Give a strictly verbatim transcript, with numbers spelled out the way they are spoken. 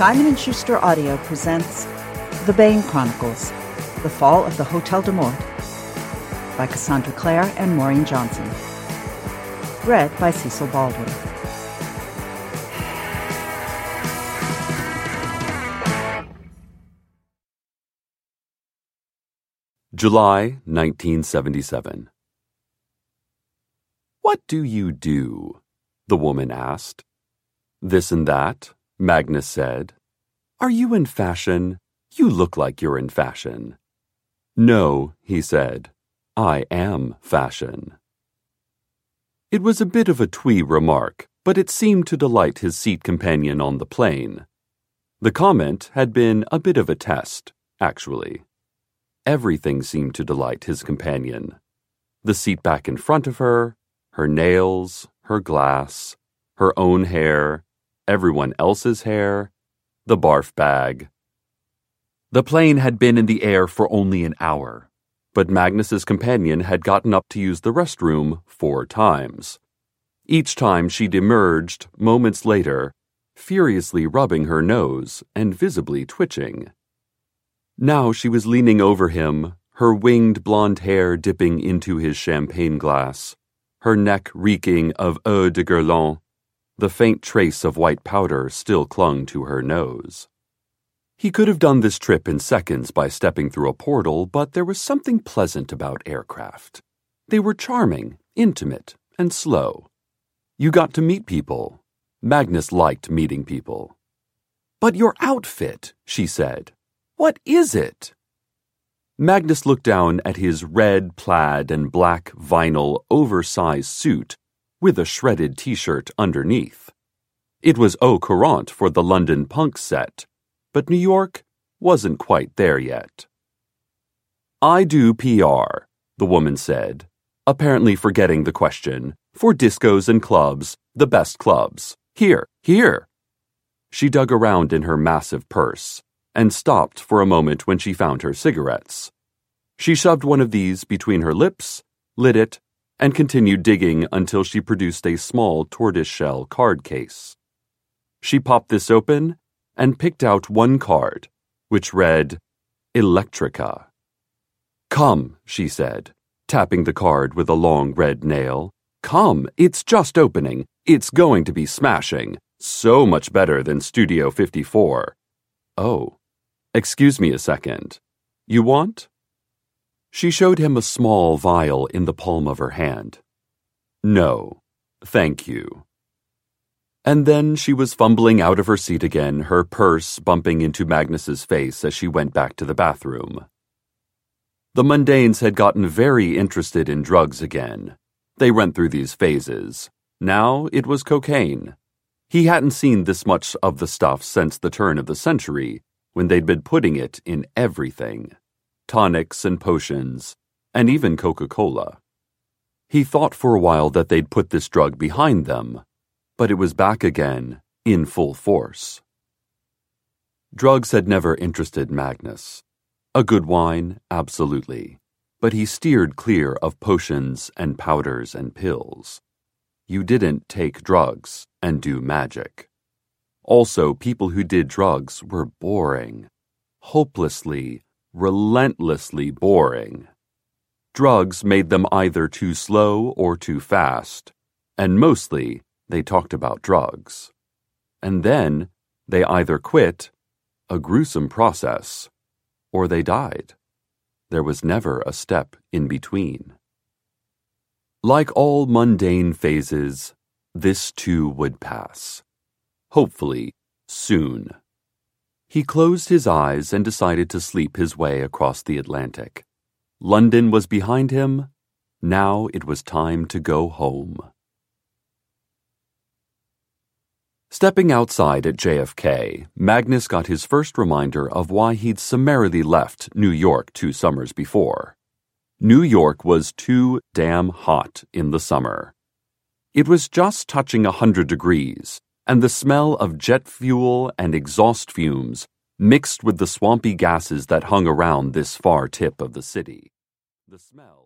Simon and Schuster Audio presents The Bayne Chronicles, The Fall of the Hotel de Mort, by Cassandra Clare and Maureen Johnson. Read by Cecil Baldwin. July nineteen seventy-seven. "What do you do?" the woman asked. "This and that," Magnus said. "Are you in fashion? You look like you're in fashion." "No," he said. "I am fashion." It was a bit of a twee remark, but it seemed to delight his seat companion on the plane. The comment had been a bit of a test, actually. Everything seemed to delight his companion. The seat back in front of her, her nails, her glass, her own hair, everyone else's hair, the barf bag. The plane had been in the air for only an hour, but Magnus's companion had gotten up to use the restroom four times. Each time she'd emerged, moments later, furiously rubbing her nose and visibly twitching. Now she was leaning over him, her winged blonde hair dipping into his champagne glass, her neck reeking of eau de Guerlain. The faint trace of white powder still clung to her nose. He could have done this trip in seconds by stepping through a portal, but there was something pleasant about aircraft. They were charming, intimate, and slow. You got to meet people. Magnus liked meeting people. "But your outfit," she said. "What is it?" Magnus looked down at his red plaid and black vinyl oversized suit with a shredded t-shirt underneath. It was au courant for the London punk set, but New York wasn't quite there yet. "I do P R, the woman said, apparently forgetting the question, "for discos and clubs, the best clubs. Here, here." She dug around in her massive purse and stopped for a moment when she found her cigarettes. She shoved one of these between her lips, lit it, and continued digging until she produced a small tortoiseshell card case. She popped this open and picked out one card, which read, Electrica. "Come," she said, tapping the card with a long red nail. "Come, it's just opening. It's going to be smashing. So much better than Studio fifty-four. Oh, excuse me a second. You want?" She showed him a small vial in the palm of her hand. "No, thank you." And then she was fumbling out of her seat again, her purse bumping into Magnus's face as she went back to the bathroom. The mundanes had gotten very interested in drugs again. They went through these phases. Now it was cocaine. He hadn't seen this much of the stuff since the turn of the century, when they'd been putting it in everything. Tonics and potions, and even Coca-Cola. He thought for a while that they'd put this drug behind them, but it was back again, in full force. Drugs had never interested Magnus. A good wine, absolutely, but he steered clear of potions and powders and pills. You didn't take drugs and do magic. Also, people who did drugs were boring, hopelessly, relentlessly boring. Drugs made them either too slow or too fast, and mostly they talked about drugs. And then they either quit, a gruesome process, or they died. There was never a step in between. Like all mundane phases, this too would pass. Hopefully, soon. He closed his eyes and decided to sleep his way across the Atlantic. London was behind him. Now it was time to go home. Stepping outside at J F K, Magnus got his first reminder of why he'd summarily left New York two summers before. New York was too damn hot in the summer. It was just touching a hundred degrees, and the smell of jet fuel and exhaust fumes mixed with the swampy gases that hung around this far tip of the city. The smell